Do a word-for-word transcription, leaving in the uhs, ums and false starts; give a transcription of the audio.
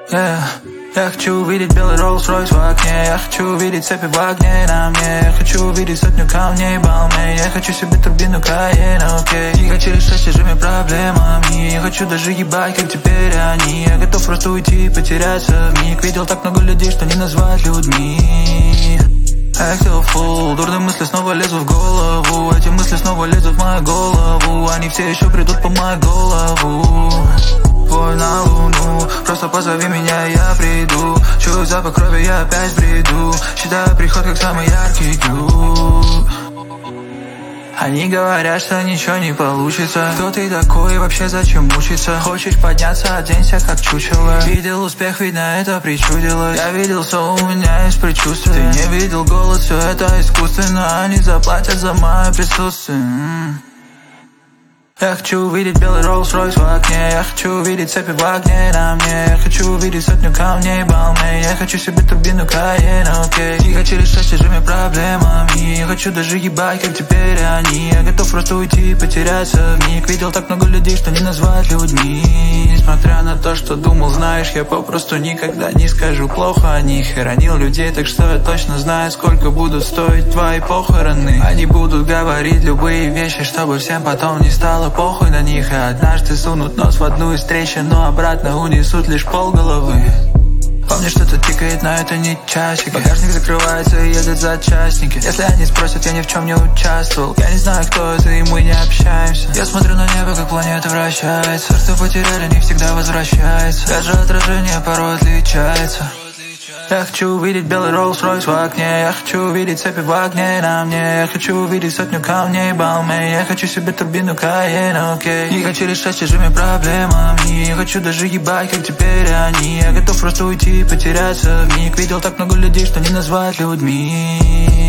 Yeah. Я хочу увидеть белый Rolls-Royce в окне. Я хочу увидеть цепи в огне на мне. Я хочу увидеть сотню камней Балмей. Я хочу себе турбину Каена, окей. Не хочу решать чужими проблемами. Я хочу даже ебать, как теперь они. Я готов просто уйти и потеряться в миг. Видел так много людей, что не назвать людьми. Active full, дурные мысли снова лезут в голову. Эти мысли снова лезут в мою голову. Они все еще придут по мою голову. Твой на луну, просто позови меня, я приду. Чую запах крови, я опять бреду. Считаю приход как самый яркий кью. Они говорят, что ничего не получится. Кто ты такой и вообще зачем мучиться? Хочешь подняться, оденься как чучело. Видел успех, видно это причудилось. Я видел, что у меня есть предчувствие. Ты не видел голод, все это искусственно. Они заплатят за мое присутствие. Я хочу увидеть белый Rolls-Royce в окне. Я хочу увидеть цепи в огне на мне. Я хочу увидеть сотню камней Балмей. Я хочу себе турбину Каена, окей. Не хочу решать чужими проблемами. Я хочу даже ебать, как теперь они. Я готов просто уйти и потеряться в миг. Видел так много людей, что не назвать людьми. Несмотря на то, что думал, знаешь, я попросту никогда не скажу плохо о них. Хоронил людей, так что я точно знаю, сколько будут стоить твои похороны. Они будут говорить любые вещи, чтобы всем потом не стало похуй на них. И однажды сунут нос в одну из трещин, но обратно унесут лишь полголовы. Помню, что-то тикает, но это не часики. Багажник закрывается и едут зачастники. Если они спросят, я ни в чем не участвовал. Я не знаю, кто это, и мы не общаемся. Я смотрю на небо, как планета вращается. Что потеряли, не всегда возвращается. Даже отражение порой отличается. Я хочу увидеть белый Rolls-Royce в окне. Я хочу увидеть цепи в огне на мне. Я хочу увидеть сотню камней Балмей. Я хочу себе турбину Каена, окей. Не хочу решать чужими проблемами. Я хочу даже ебать, как теперь они. Я готов просто уйти и потеряться в миг. Видел так много людей, что не назвать людьми.